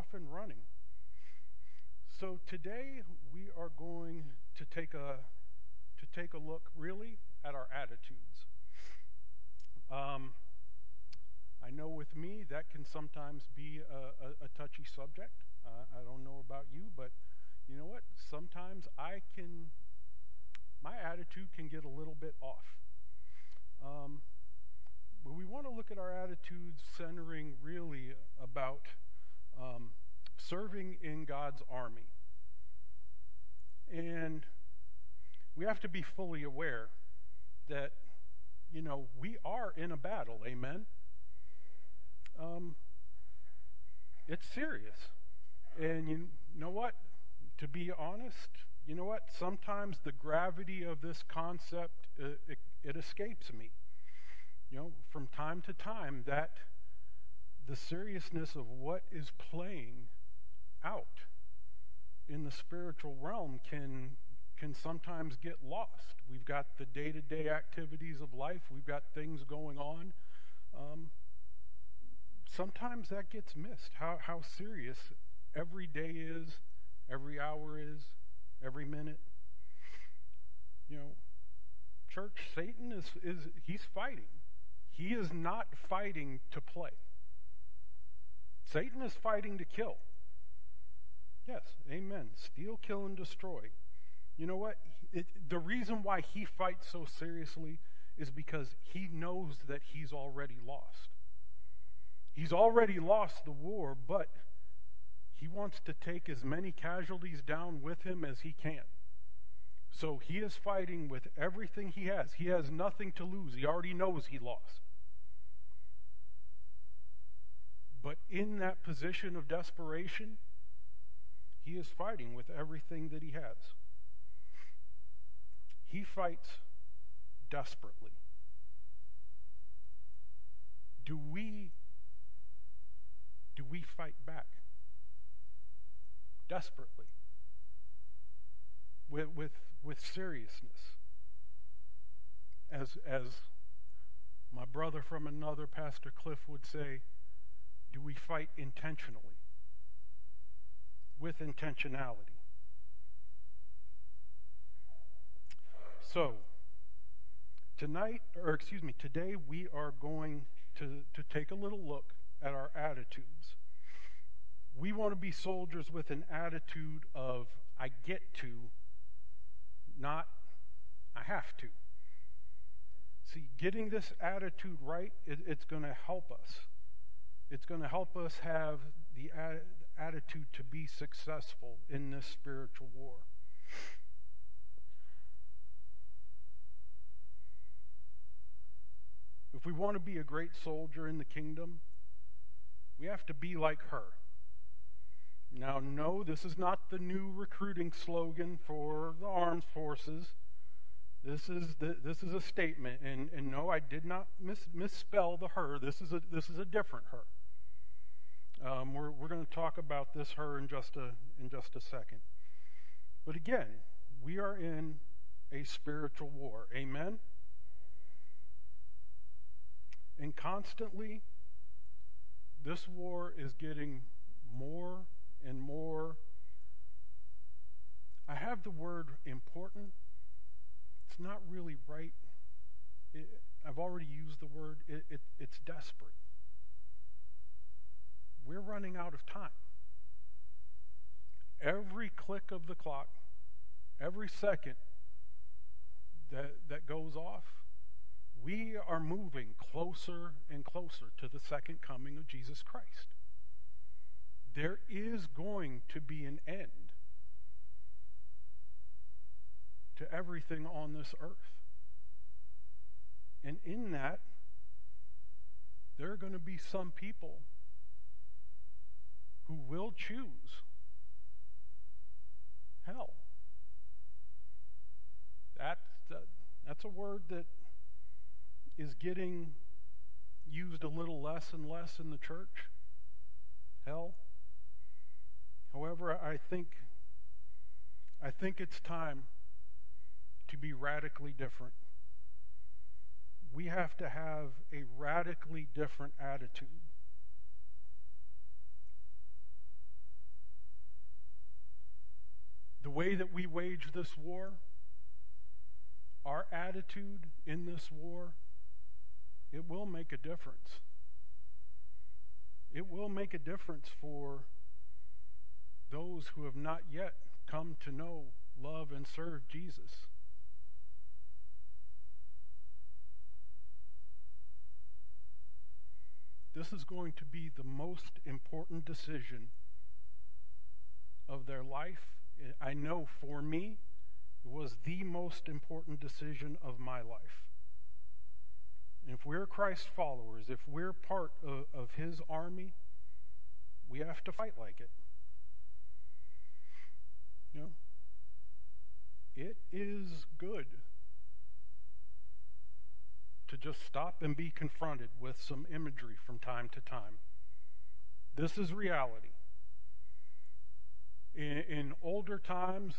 off and running. So today we are going to take a look really at our attitudes. I know with me that can sometimes be a touchy subject. I don't know about you, but you know what? Sometimes my attitude can get a little bit off. But we want to look at our attitudes centering really about serving in God's army. And we have to be fully aware that, we are in a battle, amen? It's serious. And you know what? To be honest, you know what? Sometimes the gravity of this concept, it escapes me. From time to time, that the seriousness of what is playing out in the spiritual realm can sometimes get lost. We've got the day-to-day activities of life. We've got things going on. Sometimes that gets missed, how serious every day is, every hour is, every minute. Church, Satan he's fighting. He is not fighting to play. Satan is fighting to kill. Yes, amen. Steal, kill, and destroy. You know what? The reason why he fights so seriously is because he knows that he's already lost. He's already lost the war, but he wants to take as many casualties down with him as he can. So he is fighting with everything he has. He has nothing to lose. He already knows he lost. But in that position of desperation, he is fighting with everything that he has. He fights desperately. Do we fight back? Desperately. With seriousness. As my brother from another, Pastor Cliff, would say, do we fight intentionally? With intentionality. So, today we are going to take a little look at our attitudes. We want to be soldiers with an attitude of, I get to, not I have to. See, getting this attitude right, it's going to help us. It's going to help us have the attitude to be successful in this spiritual war. If we want to be a great soldier in the kingdom, we have to be like her. Now, no, this is not the new recruiting slogan for the armed forces. This is a statement, and no, I did not misspell the her. This is a different her. We're going to talk about this her in just a second. But again, we are in a spiritual war. Amen. And constantly, this war is getting more and more. I have the word important. It's not really right. I've already used the word. It's desperate. We're running out of time. Every click of the clock, every second that goes off, we are moving closer and closer to the second coming of Jesus Christ. There is going to be an end to everything on this earth. And in that, there are going to be some people who will choose hell. That's a word that is getting used a little less and less in the church. Hell. However, I think it's time to be radically different. We have to have a radically different attitude. way that we wage this war, our attitude in this war, it will make a difference. It will make a difference for those who have not yet come to know, love, and serve Jesus. This is going to be the most important decision of their life. I know for me, it was the most important decision of my life. If we're Christ followers, if we're part of his army, we have to fight like it. You know, it is good to just stop and be confronted with some imagery from time to time. This is reality. In older times,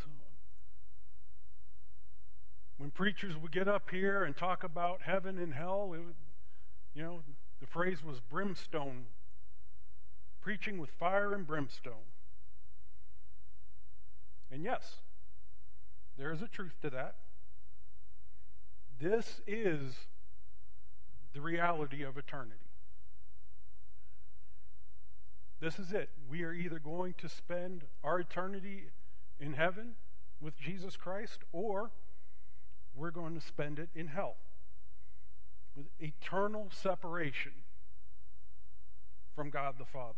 when preachers would get up here and talk about heaven and hell, the phrase was brimstone, preaching with fire and brimstone. And yes, there is a truth to that. This is the reality of eternity. This is it. We are either going to spend our eternity in heaven with Jesus Christ, or we're going to spend it in hell with eternal separation from God the Father.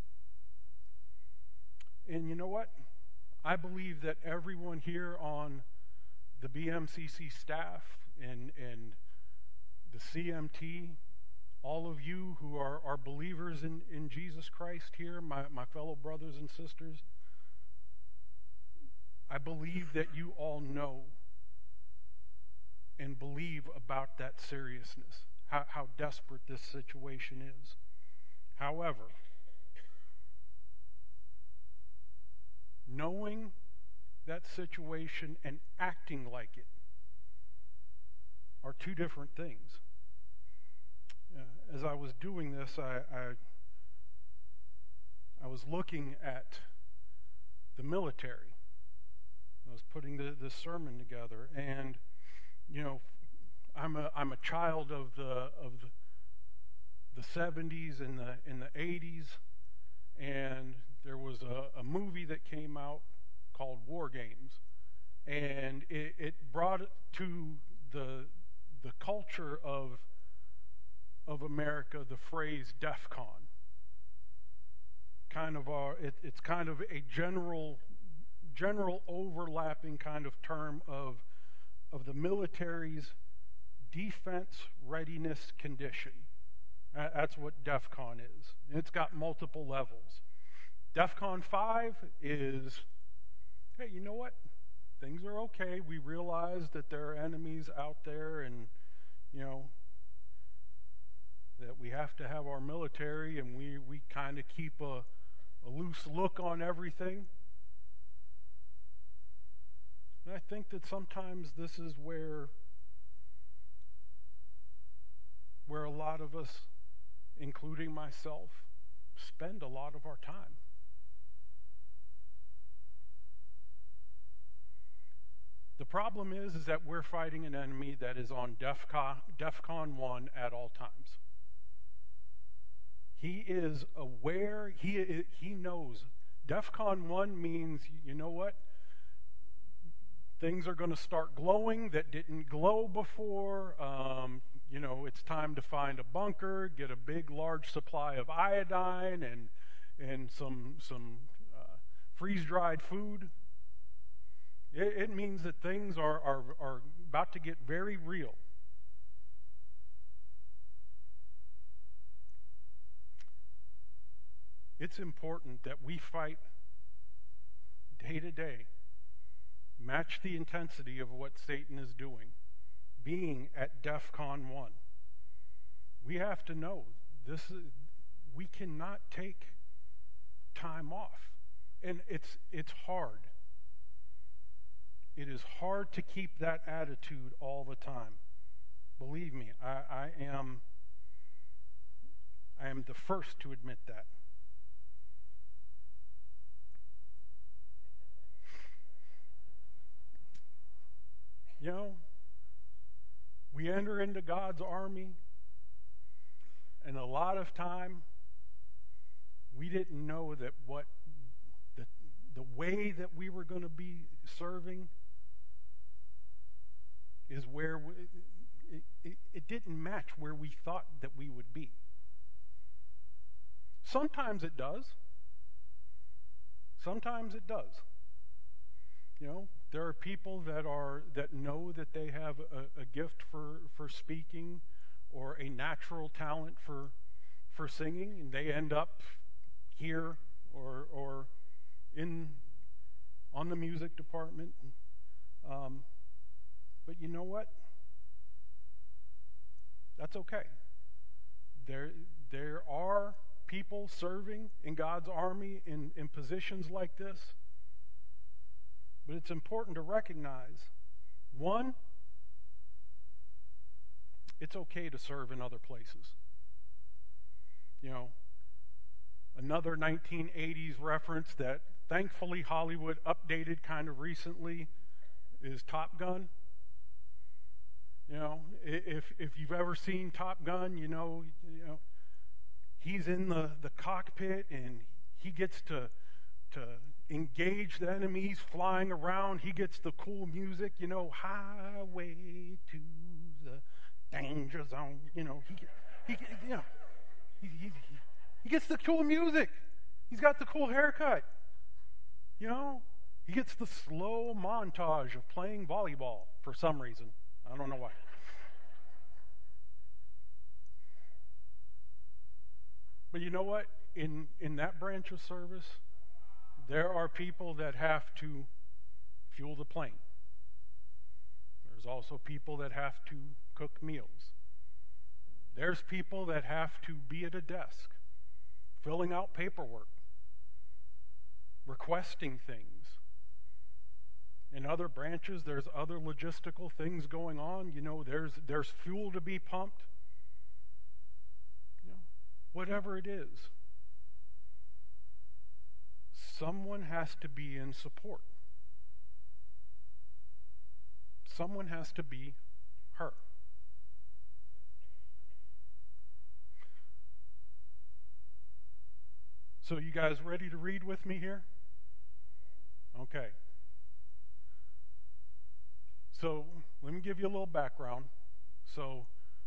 And you know what? I believe that everyone here on the BMCC staff and the CMT, all of you who are believers in Jesus Christ here, my fellow brothers and sisters, I believe that you all know and believe about that seriousness, how desperate this situation is. However, knowing that situation and acting like it are two different things. As I was doing this, I was looking at the military. I was putting this sermon together, and I'm a child of the 70s and the 80s, and there was a movie that came out called War Games, and it brought to the culture of America the phrase DEFCON. It's kind of a general overlapping kind of term of the military's defense readiness condition. That's what DEFCON is. And it's got multiple levels. DEFCON 5 is, hey, you know what? Things are okay. We realize that there are enemies out there, and, that we have to have our military, and we kind of keep a loose look on everything. And I think that sometimes this is where a lot of us, including myself, spend a lot of our time. The problem is that we're fighting an enemy that is on DEFCON 1 at all times. He is aware, he knows. DEFCON 1 means, you know what? Things are going to start glowing that didn't glow before. It's time to find a bunker, get a big, large supply of iodine and some freeze-dried food. It means that things are about to get very real. It's important that we fight day to day, match the intensity of what Satan is doing, being at DEFCON 1. We have to know we cannot take time off. And it's hard. It is hard to keep that attitude all the time. Believe me, I am the first to admit that. You know, we enter into God's army, and a lot of time we didn't know that what the way that we were going to be serving is where it didn't match where we thought that we would be. Sometimes it does. Sometimes it does. You know, there are people that know that they have a gift for speaking or a natural talent for singing, and they end up here or on the music department. But you know what? That's okay. There are people serving in God's army in positions like this. But it's important to recognize, one, it's okay to serve in other places. You know, another 1980s reference that thankfully Hollywood updated kind of recently is Top Gun. You know, if you've ever seen Top Gun, you know he's in the cockpit and he gets to engage the enemies flying around. He gets the cool music, you know, highway to the danger zone. You know, he gets the cool music. He's got the cool haircut. You know, he gets the slow montage of playing volleyball for some reason. I don't know why. But you know what? In that branch of service, there are people that have to fuel the plane. There's also people that have to cook meals. There's people that have to be at a desk, filling out paperwork, requesting things. In other branches, there's other logistical things going on. You know, there's fuel to be pumped. You know, whatever it is, someone has to be in support. Someone has to be her. So you guys ready to read with me here? Okay. So let me give you a little background. So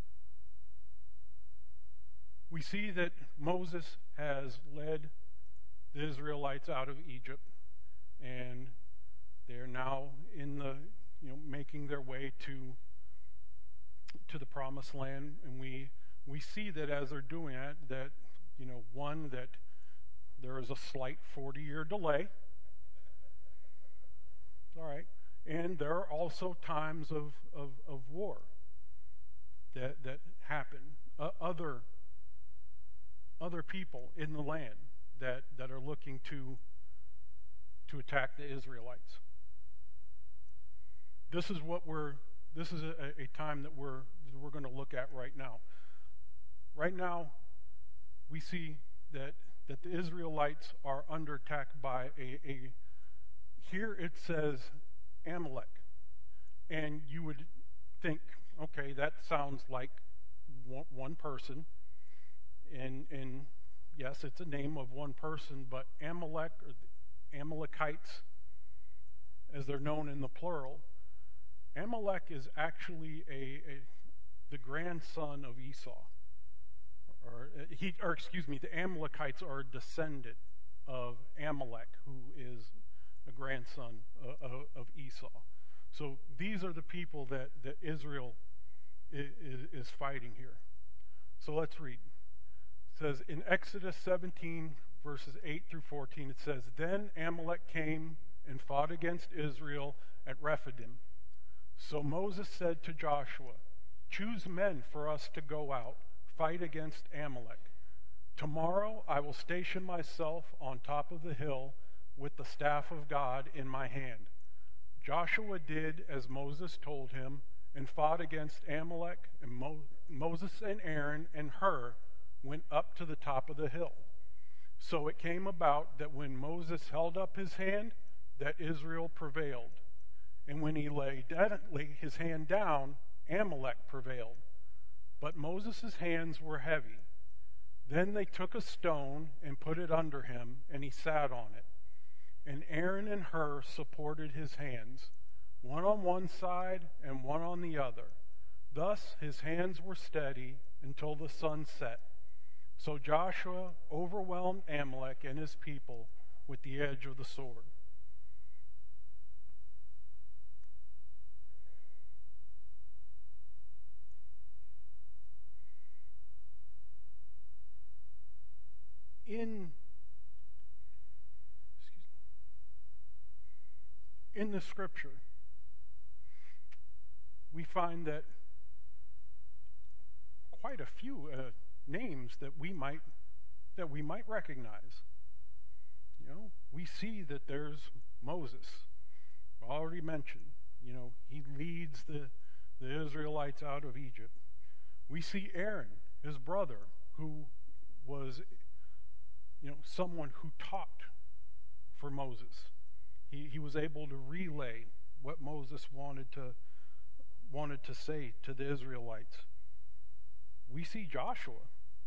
we see that Moses has led the Israelites out of Egypt, and they're now in the, making their way to the promised land. And we see that as they're doing that, one, that there is a slight 40-year delay. All right. And there are also times of war that happen. Other people in the land that are looking to attack the Israelites. This is a time that we're going to look at right now. Right now, we see that the Israelites are under attack by here it says Amalek. And you would think, okay, that sounds like one person. And yes, it's a name of one person, but Amalek, or the Amalekites, as they're known in the plural, Amalek is actually the grandson of Esau. The Amalekites are a descendant of Amalek, who is a grandson of Esau. So these are the people that Israel is fighting here. So let's read. It says in Exodus 17, verses 8 through 14, it says, Then Amalek came and fought against Israel at Rephidim. So Moses said to Joshua, Choose men for us to go out, fight against Amalek. Tomorrow I will station myself on top of the hill with the staff of God in my hand. Joshua did as Moses told him and fought against Amalek, and Moses and Aaron and Hur went up to the top of the hill. So it came about that when Moses held up his hand, that Israel prevailed. And when he laid his hand down, Amalek prevailed. But Moses' hands were heavy. Then they took a stone and put it under him, and he sat on it. And Aaron and Hur supported his hands, one on one side and one on the other. Thus his hands were steady until the sun set. So Joshua overwhelmed Amalek and his people with the edge of the sword. In the scripture, we find that quite a few names that we might recognize. You know, we see that there's Moses, already mentioned. You know, he leads the Israelites out of Egypt. We see Aaron, his brother, who was, someone who taught for Moses. He was able to relay what Moses wanted to say to the Israelites. We see Joshua,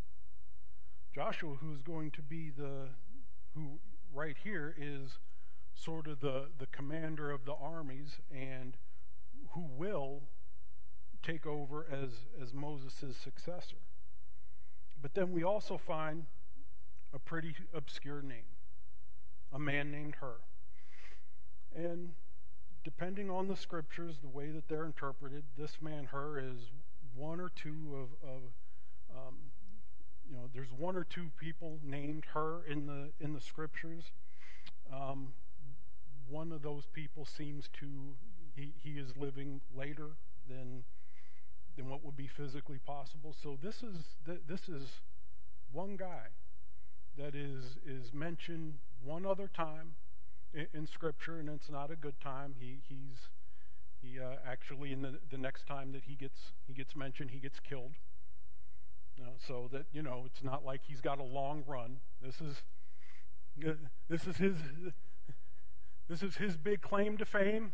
who's going to be who right here is sort of the commander of the armies and who will take over as Moses' successor. But then we also find a pretty obscure name, a man named Hur. And depending on the scriptures, the way that they're interpreted, this man Hur is one or two of there's one or two people named Hur in the scriptures. One of those people seems to he is living later than what would be physically possible. So this is one guy that is mentioned one other time in Scripture, and it's not a good time. He actually in the next time that he gets mentioned, he gets killed. So that it's not like he's got a long run. This is his big claim to fame.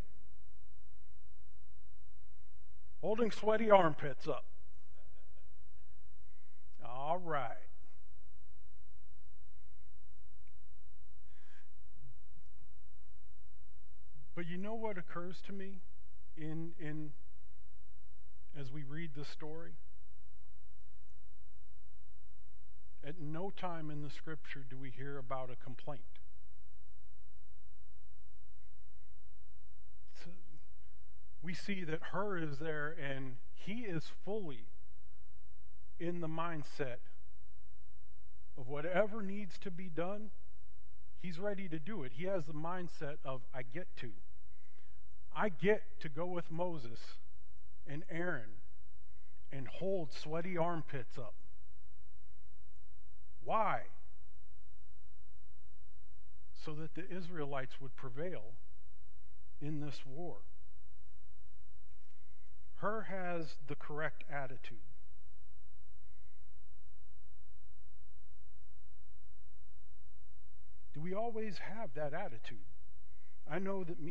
Holding sweaty armpits up. All right. But you know what occurs to me in as we read the story? At no time in the scripture do we hear about a complaint. So we see that Hur is there and he is fully in the mindset of whatever needs to be done, he's ready to do it. He has the mindset of, I get to go with Moses and Aaron and hold sweaty armpits up. Why? So that the Israelites would prevail in this war. Hur has the correct attitude. Do we always have that attitude? I know that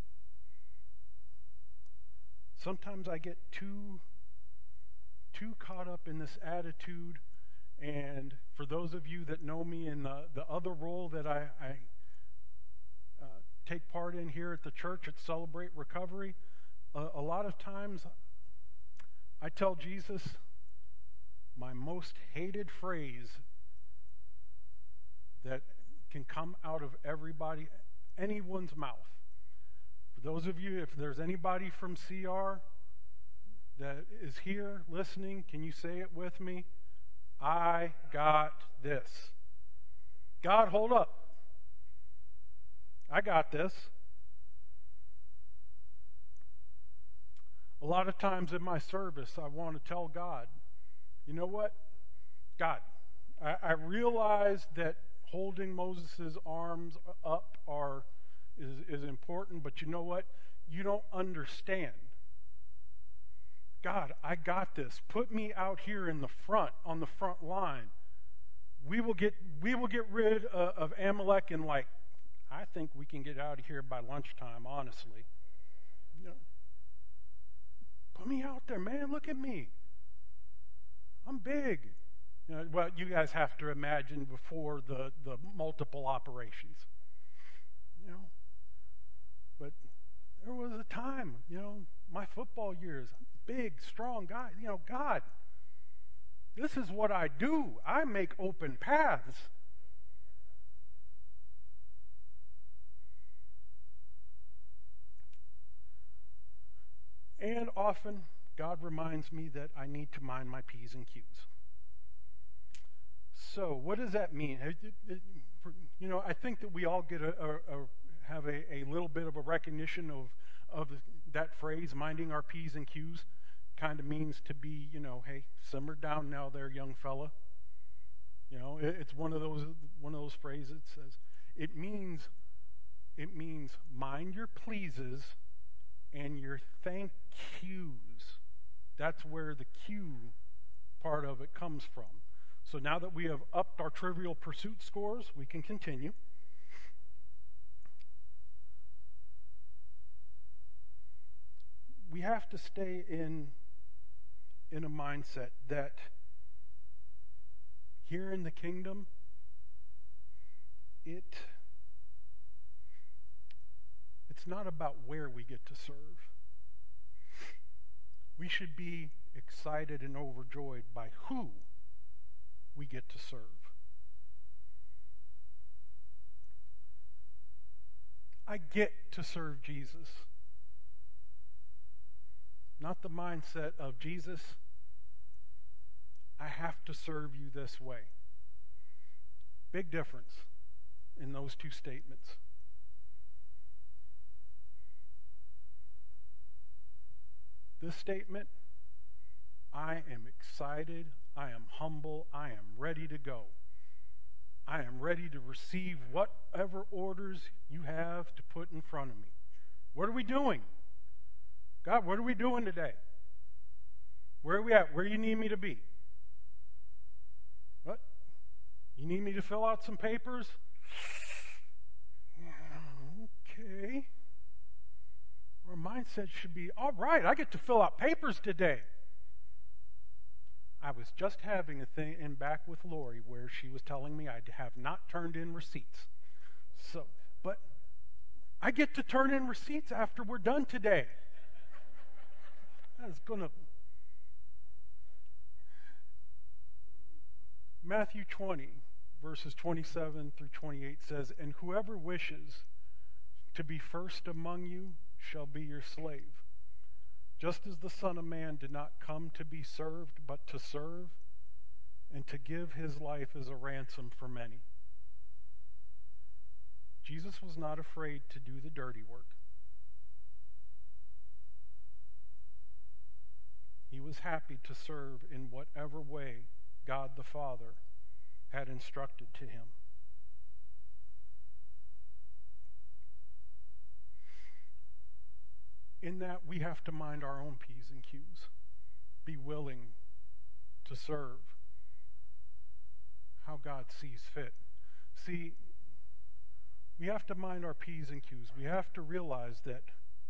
sometimes I get too caught up in this attitude, and for those of you that know me in the other role that I take part in here at the church at Celebrate Recovery, a lot of times I tell Jesus my most hated phrase that can come out of anyone's mouth. For those of you, if there's anybody from CR that is here listening, can you say it with me? I got this. God, hold up. I got this. A lot of times in my service, I want to tell God, you know what? God, I realize that holding Moses' arms up is important, but you know what? You don't understand. God, I got this. Put me out here in the front, on the front line. We will get rid of Amalek in I think we can get out of here by lunchtime, honestly. Put me out there, man. Look at me. I'm big. Well, you guys have to imagine before the multiple operations. But there was a time, my football years, big, strong guy. God, this is what I do. I make open paths. And often, God reminds me that I need to mind my P's and Q's. So, what does that mean? I think that we all get have a little bit of a recognition of that phrase, minding our P's and Q's. Kind of means to be, hey, simmer down now there, young fella. It's one of those phrases that says it means mind your pleases and your thank yous. That's where the Q part of it comes from. So now that we have upped our Trivial Pursuit scores, we can continue. We have to stay in a mindset that here in the kingdom, it's not about where we get to serve. We should be excited and overjoyed by who we get to serve. I get to serve Jesus. Not the mindset of Jesus, I have to serve you this way. Big difference in those two statements. This statement, I am excited, I am humble, I am ready to go. I am ready to receive whatever orders you have to put in front of me. What are we doing? God, what are we doing today? Where are we at? Where do you need me to be? What? You need me to fill out some papers? Okay. Our mindset should be, all right, I get to fill out papers today. I was just having a thing in back with Lori where she was telling me I have not turned in receipts. But I get to turn in receipts after we're done today. That's going to... Matthew 20, verses 27 through 28 says, and whoever wishes to be first among you shall be your slave. Just as the Son of Man did not come to be served, but to serve, and to give his life as a ransom for many. Jesus was not afraid to do the dirty work. He was happy to serve in whatever way God the Father had instructed to him. In that, we have to mind our own P's and Q's. Be willing to serve how God sees fit. See, we have to mind our P's and Q's. We have to realize that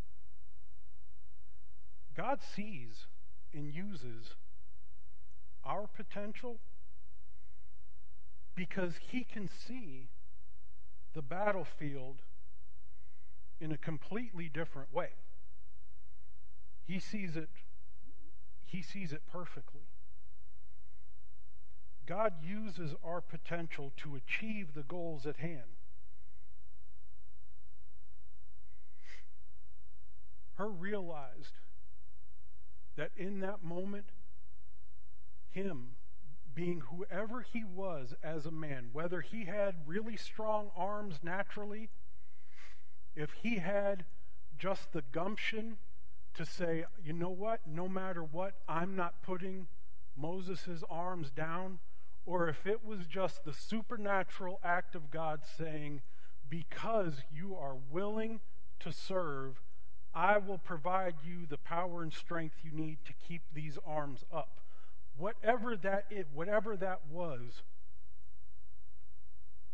God sees and uses our potential because he can see the battlefield in a completely different way. He sees it perfectly. God uses our potential to achieve the goals at hand. Her realized that in that moment, him being whoever he was as a man, whether he had really strong arms naturally, if he had just the gumption to say, you know what, no matter what, I'm not putting Moses' arms down, or if it was just the supernatural act of God saying, because you are willing to serve, I will provide you the power and strength you need to keep these arms up. Whatever that was,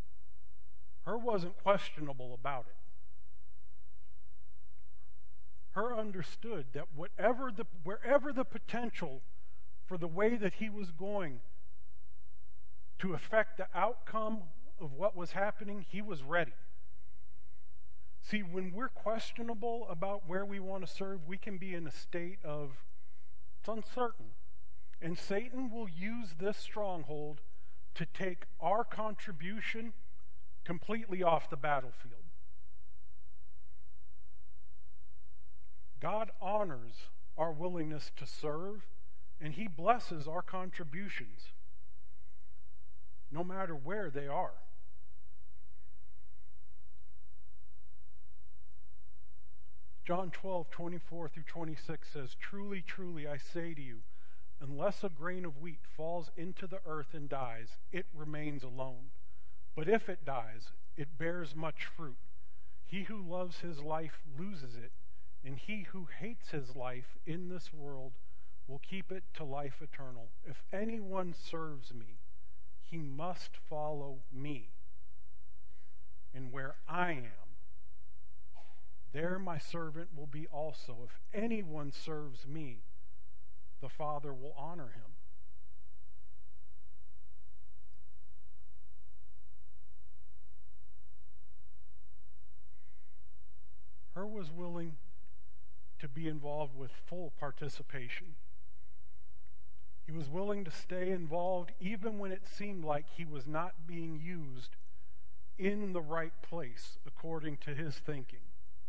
her wasn't questionable about it. Hur understood that wherever the potential for the way that he was going to affect the outcome of what was happening, he was ready. See, when we're questionable about where we want to serve, we can be in a state of, it's uncertain. And Satan will use this stronghold to take our contribution completely off the battlefield. God honors our willingness to serve, and He blesses our contributions, no matter where they are. John 12:24-26 says, "Truly, truly, I say to you, unless a grain of wheat falls into the earth and dies, it remains alone. But if it dies, it bears much fruit. He who loves his life loses it, and he who hates his life in this world will keep it to life eternal. If anyone serves me, he must follow me. And where I am, there my servant will be also. If anyone serves me, the Father will honor him." Hur was willing to be involved with full participation. He was willing to stay involved even when it seemed like he was not being used in the right place according to his thinking.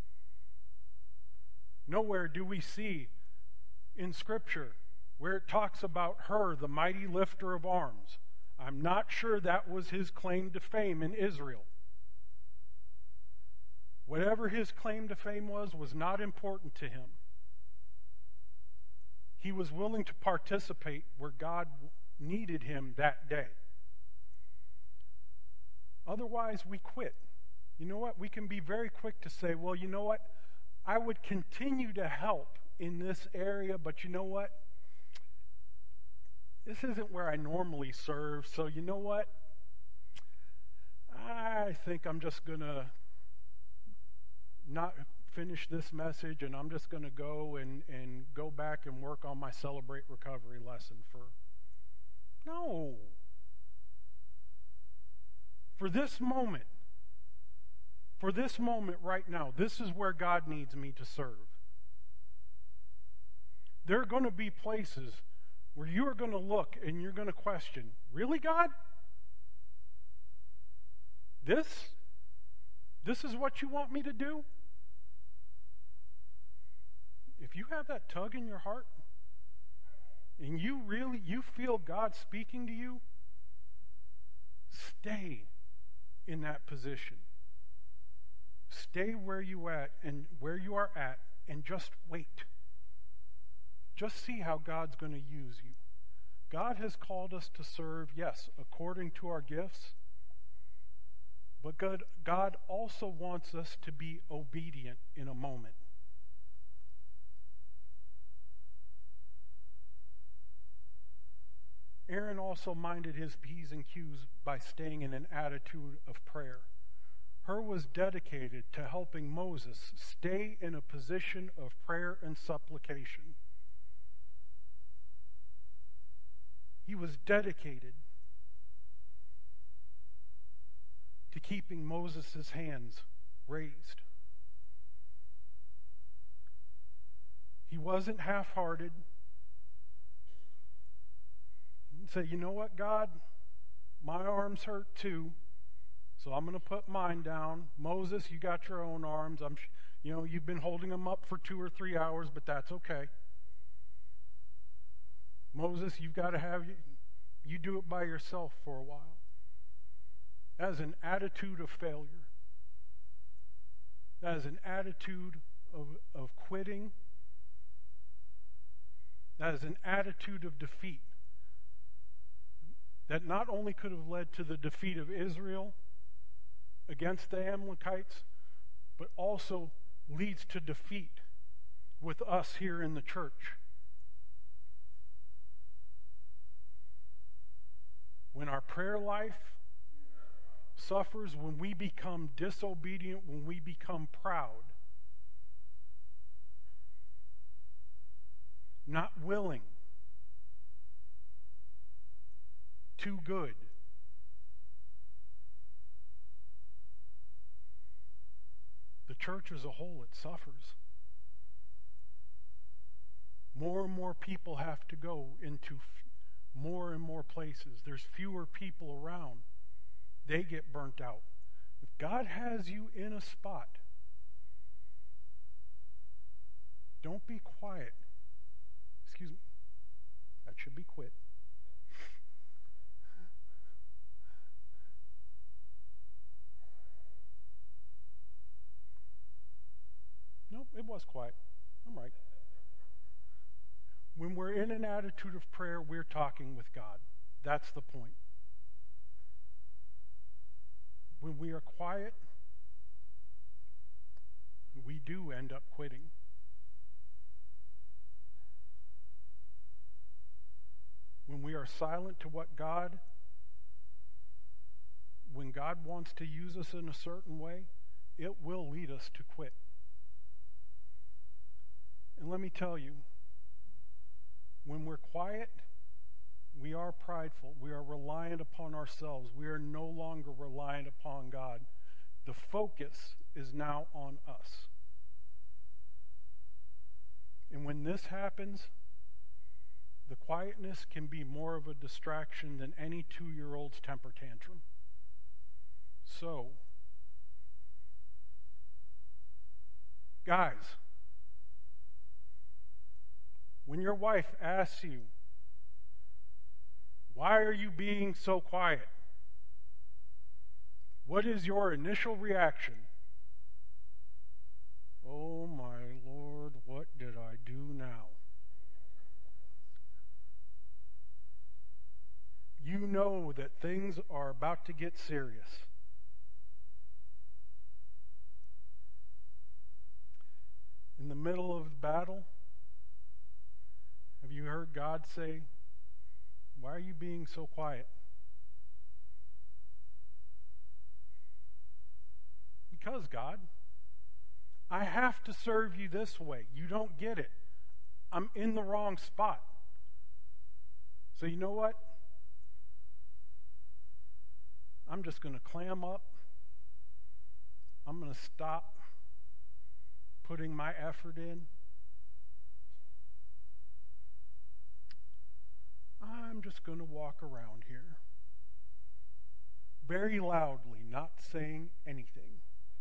Nowhere do we see in Scripture where it talks about Hur, the mighty lifter of arms. I'm not sure that was his claim to fame in Israel. Whatever his claim to fame was not important to him. He was willing to participate where God needed him that day. Otherwise, we quit. You know what? We can be very quick to say, well, you know what? I would continue to help in this area, but you know what? This isn't where I normally serve, so you know what? I think I'm just going to not finish this message, and I'm just going to go and go back and work on my Celebrate Recovery lesson No. For this moment right now, this is where God needs me to serve. There are going to be places where you are going to look and you're going to question, really, God? This is what you want me to do? If you have that tug in your heart and you feel God speaking to you, stay in that position. Stay where you are at and just wait. Just see how God's going to use you. God has called us to serve, yes, according to our gifts, but God also wants us to be obedient in a moment. Aaron also minded his P's and Q's by staying in an attitude of prayer. Hur was dedicated to helping Moses stay in a position of prayer and supplication. He was dedicated to keeping Moses' hands raised. He wasn't half-hearted. He said, you know what, God? My arms hurt too, so I'm going to put mine down. Moses, you got your own arms. You've been holding them up for 2 or 3 hours, but that's okay. Moses, you've got to you do it by yourself for a while. That is an attitude of failure. That is an attitude of quitting. That is an attitude of defeat. That not only could have led to the defeat of Israel against the Amalekites, but also leads to defeat with us here in the church. When our prayer life suffers, when we become disobedient, when we become proud, not willing, too good. The church as a whole, it suffers. More and more people have to go into more and more places. There's fewer people around. They get burnt out. If God has you in a spot, don't be quiet. Excuse me. That should be quit. Nope, it was quiet. I'm right. When we're in an attitude of prayer, we're talking with God. That's the point. When we are quiet, we do end up quitting. When we are silent to when God wants to use us in a certain way, it will lead us to quit. And let me tell you, when we're quiet, we are prideful. We are reliant upon ourselves. We are no longer reliant upon God. The focus is now on us. And when this happens, the quietness can be more of a distraction than any 2-year-old's temper tantrum. So, guys, when your wife asks you, "Why are you being so quiet?" what is your initial reaction? Oh my Lord, what did I do now? You know that things are about to get serious. In the middle of the battle, have you heard God say, "Why are you being so quiet?" Because, God, I have to serve you this way. You don't get it. I'm in the wrong spot. So you know what? I'm just going to clam up. I'm going to stop putting my effort in. I'm just going to walk around here very loudly, not saying anything.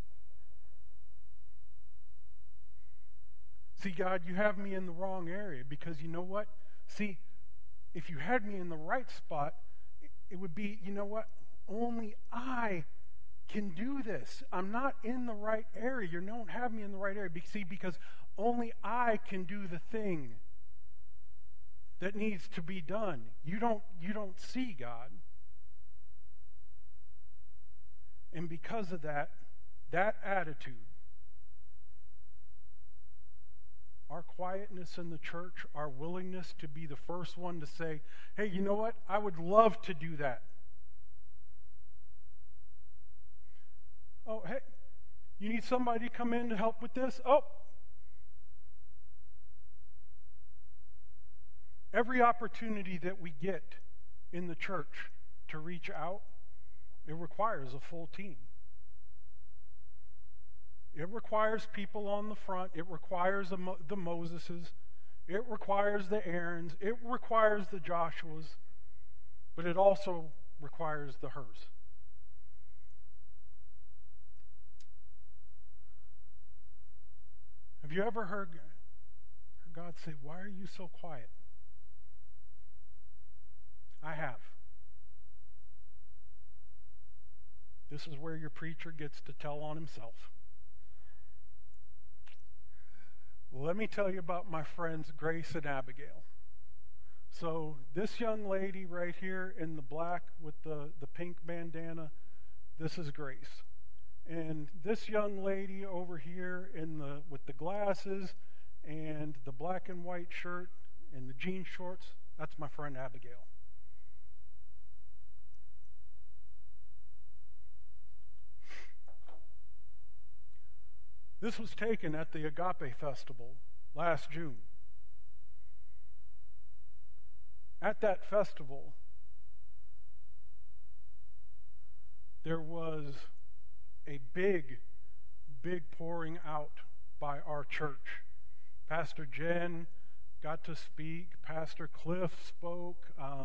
See, God, you have me in the wrong area because you know what? See, if you had me in the right spot, it would be, you know what? Only I can do this. I'm not in the right area. You don't have me in the right area. See, because only I can do the thing that needs to be done. You don't see God. And because of that attitude, our quietness in the church, our willingness to be the first one to say, "Hey, you know what? I would love to do that." Oh, hey, you need somebody to come in to help with this? Oh. Every opportunity that we get in the church to reach out, it requires a full team. It requires people on the front. It requires the Moseses. It requires the Aarons. It requires the Joshuas. But it also requires the hers. Have you ever heard God say, "Why are you so quiet?" I have. This is where your preacher gets to tell on himself. Let me tell you about my friends Grace and Abigail. So this young lady right here in the black with the pink bandana, this is Grace. And this young lady over here with the glasses and the black and white shirt and the jean shorts, that's my friend Abigail. This was taken at the Agape Festival last June. At that festival, there was a big pouring out by our church. Pastor Jen got to speak. Pastor Cliff spoke.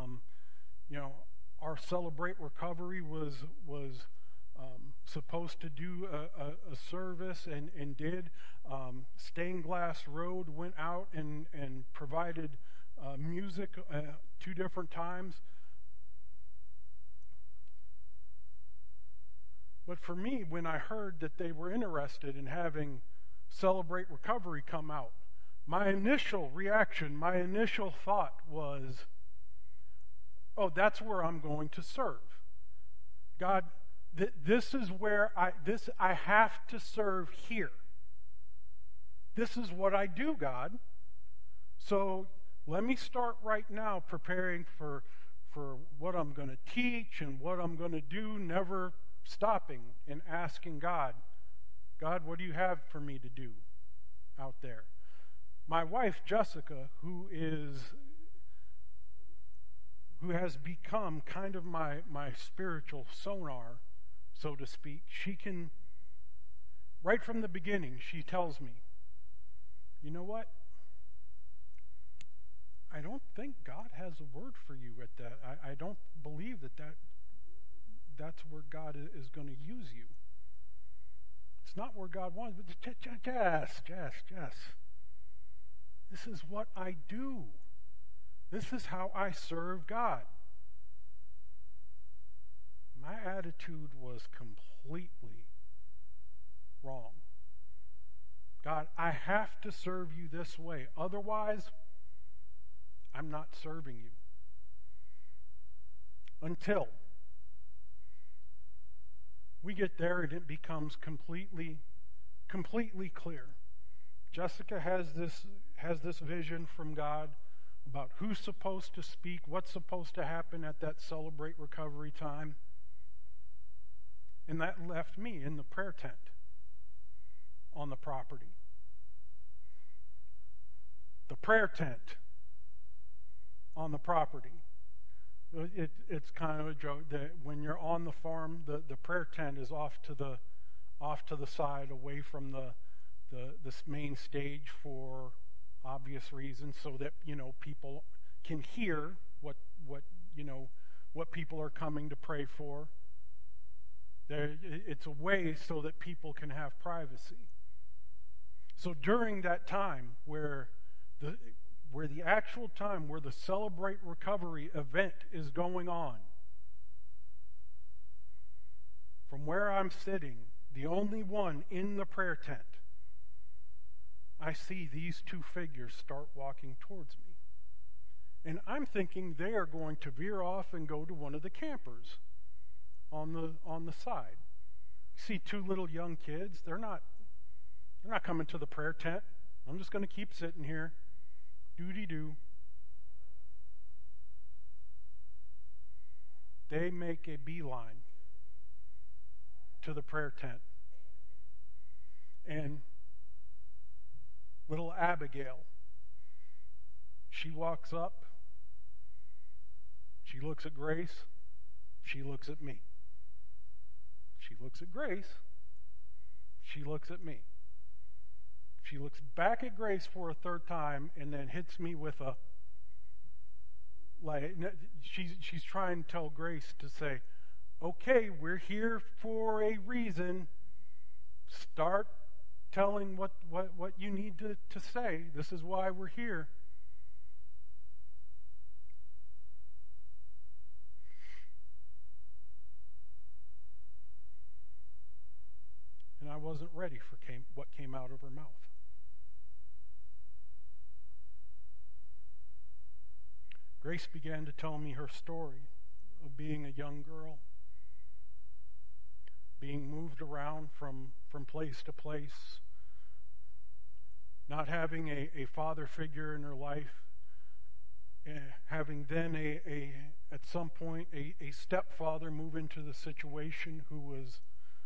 Our Celebrate Recovery was supposed to do a service and did. Stained Glass Road went out and provided music 2 different times. But for me, when I heard that they were interested in having Celebrate Recovery come out, my initial reaction, my initial thought was, oh, that's where I'm going to serve. God, this is where I have to serve here. This is what I do, God. So let me start right now preparing for what I'm going to teach and what I'm going to do, never stopping and asking God, what do you have for me to do out there? My wife, Jessica, who has become kind of my spiritual sonar, so to speak, she can, right from the beginning, she tells me, you know what? I don't think God has a word for you at that. I don't believe that's where God is going to use you. It's not where God wants, but Jess. This is what I do. This is how I serve God. My attitude was completely wrong. God, I have to serve you this way. Otherwise, I'm not serving you. Until we get there and it becomes completely clear. Jessica has this vision from God about who's supposed to speak, what's supposed to happen at that Celebrate Recovery time. And that left me in the prayer tent on the property. The prayer tent on the property. It's kind of a joke that when you're on the farm, the prayer tent is off to the side, away from the main stage for obvious reasons, so that people can hear what people are coming to pray for. It's a way so that people can have privacy. So during that time where the actual time where the Celebrate Recovery event is going on, from where I'm sitting, the only one in the prayer tent, I see these 2 figures start walking towards me. And I'm thinking they are going to veer off and go to one of the campers on the side. You see 2 little young kids, they're not coming to the prayer tent. I'm just going to keep sitting here. Doody-doo. They make a beeline to the prayer tent. And little Abigail, she walks up, she looks at Grace, she looks at me. She looks at Grace, she looks at me. She looks back at Grace for a 3rd time and then hits me with a, she's trying to tell Grace to say, okay, we're here for a reason. Start telling what you need to say. This is why we're here. And I wasn't ready for what came out of her mouth. Grace began to tell me her story of being a young girl, being moved around from place to place, not having a father figure in her life, having then at some point a stepfather move into the situation who was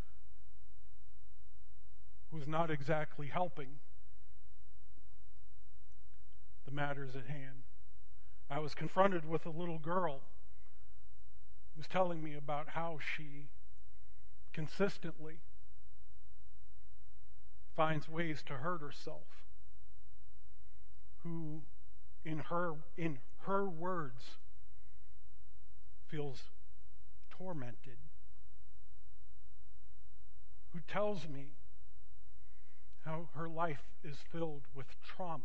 not exactly helping the matters at hand. I was confronted with a little girl who was telling me about how she consistently finds ways to hurt herself, who in her words feels tormented, who tells me how her life is filled with trauma.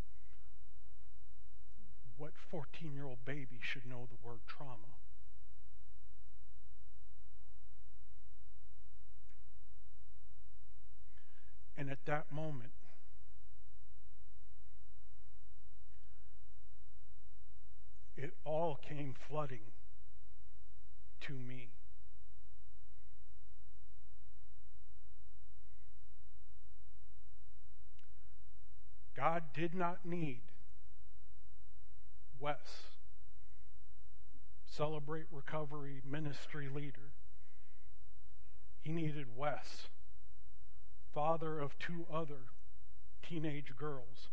What 14-year-old baby should know the word trauma? And at that moment, it all came flooding to me. God did not need Wes, Celebrate Recovery ministry leader. He needed Wes, father of 2 other teenage girls.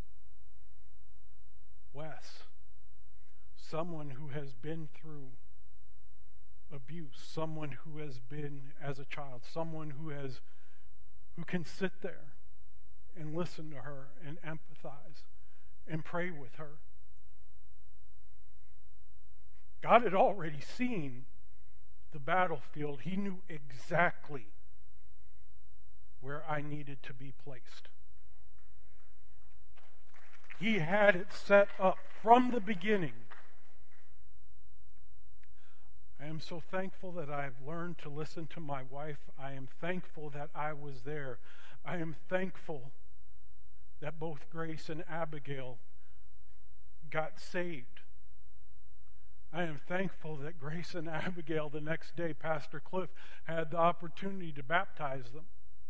Wes, someone who has been through abuse, someone who has been as a child, someone who can sit there and listen to her and empathize and pray with her. God had already seen the battlefield. He knew exactly where I needed to be placed. He had it set up from the beginning. I am so thankful that I've learned to listen to my wife. I am thankful that I was there. I am thankful that both Grace and Abigail got saved. I am thankful that Grace and Abigail, the next day, Pastor Cliff had the opportunity to baptize them.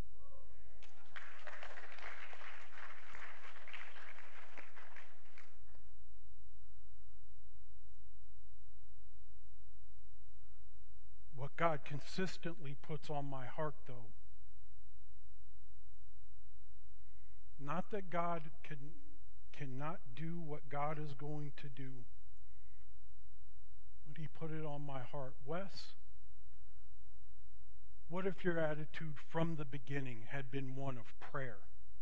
What God consistently puts on my heart, though, not that God cannot do what God is going to do, but He put it on my heart. Wes, what if your attitude from the beginning had been one of prayer?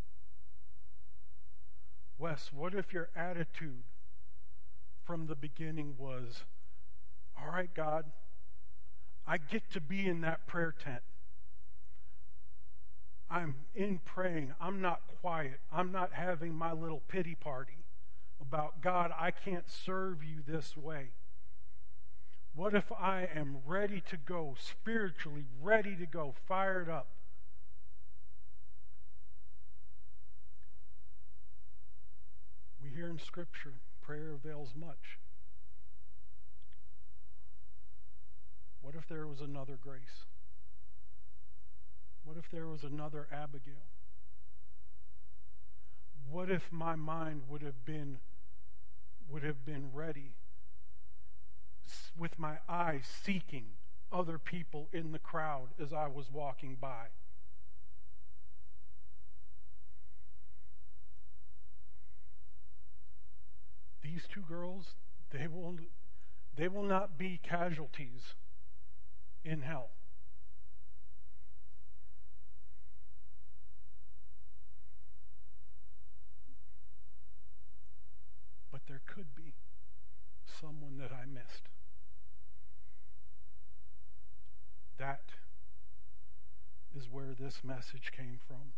Wes, what if your attitude from the beginning was, all right, God, I get to be in that prayer tent. I'm in praying. I'm not quiet. I'm not having my little pity party about, God, I can't serve you this way. What if I am ready to go, spiritually ready to go, fired up? We hear in Scripture, prayer avails much. What if there was another Grace? What if there was another Abigail? What if my mind would have been ready, with my eyes seeking other people in the crowd as I was walking by? These 2 girls, they will not be casualties in hell. But there could be someone that I missed. That is where this message came from.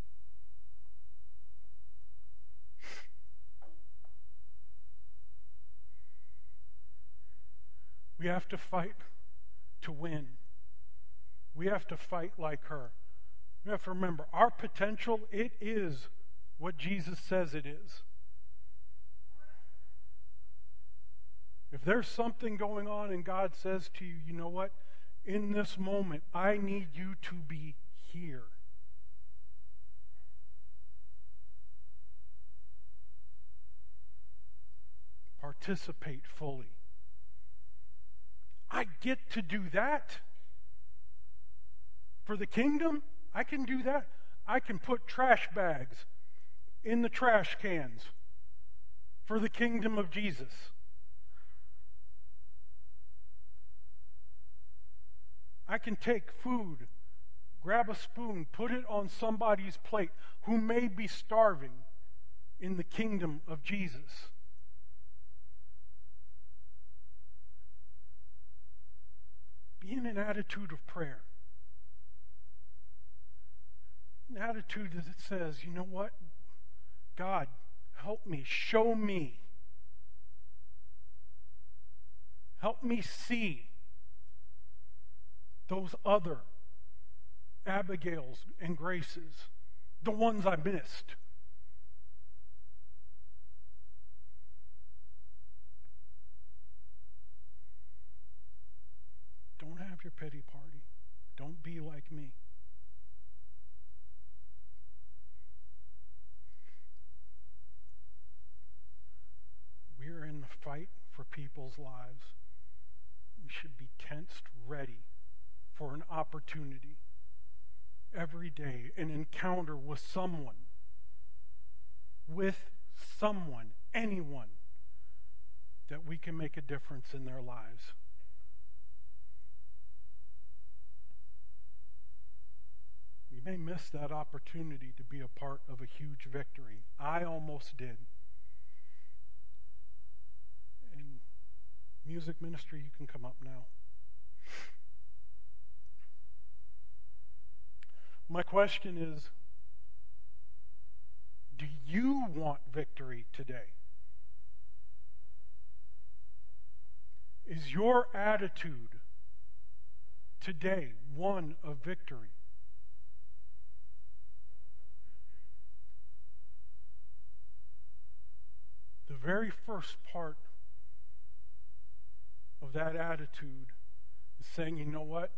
We have to fight to win. We have to fight like her. We have to remember, our potential, it is what Jesus says it is. If there's something going on and God says to you, you know what? In this moment, I need you to be here. Participate fully. I get to do that. For the kingdom, I can do that. I can put trash bags in the trash cans for the kingdom of Jesus. I can take food, grab a spoon, put it on somebody's plate who may be starving in the kingdom of Jesus. Be in an attitude of prayer. An attitude that says, you know what? God, help me, show me. Help me see those other Abigails and Graces, the ones I missed. Don't have your pity party. Don't be like me. We're in the fight for people's lives. We should be tensed, ready for an opportunity every day, an encounter with someone, anyone, that we can make a difference in their lives. We may miss that opportunity to be a part of a huge victory. I almost did. And music ministry, you can come up now. My question is, do you want victory today? Is your attitude today one of victory? The very first part of that attitude is saying, you know what?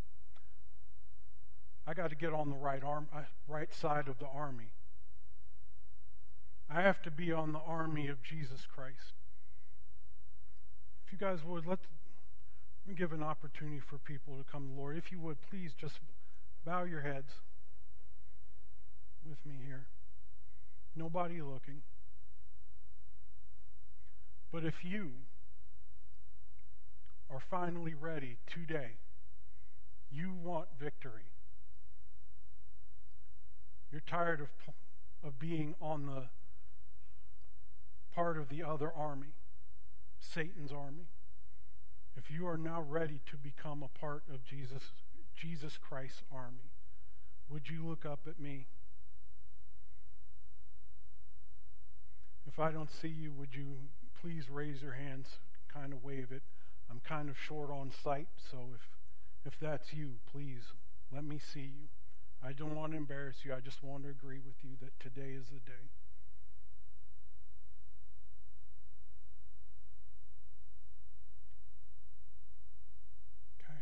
I got to get on the right side of the army. I have to be on the army of Jesus Christ. If you guys would, let me give an opportunity for people to come to the Lord. If you would, please just bow your heads with me here. Nobody looking. But if you are finally ready today, you want victory. You're tired of being on the part of the other army, Satan's army. If you are now ready to become a part of Jesus Christ's army, would you look up at me? If I don't see you, would you please raise your hands, kind of wave it? I'm kind of short on sight, so if that's you, please let me see you. I don't want to embarrass you. I just want to agree with you that today is the day. Okay.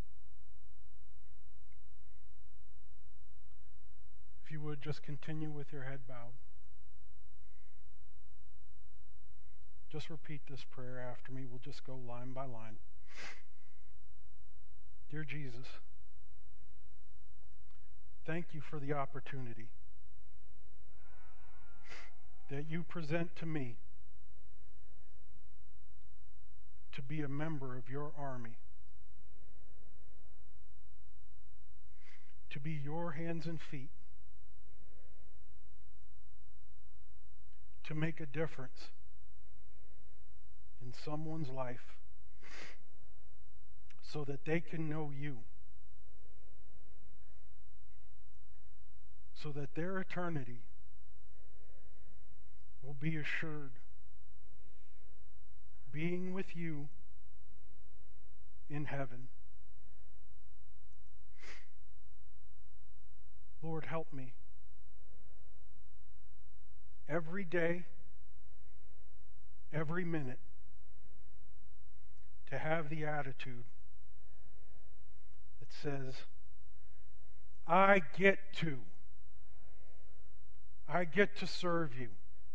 If you would just continue with your head bowed. Just repeat this prayer after me. We'll just go line by line. Dear Jesus, thank you for the opportunity that you present to me to be a member of your army, to be your hands and feet, to make a difference in someone's life so that they can know you, so that their eternity will be assured, being with you in heaven. Lord, help me every day, every minute, to have the attitude that says, I get to serve you.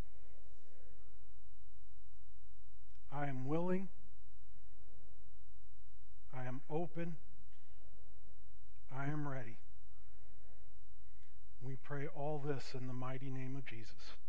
I am willing. I am open. I am ready. We pray all this in the mighty name of Jesus.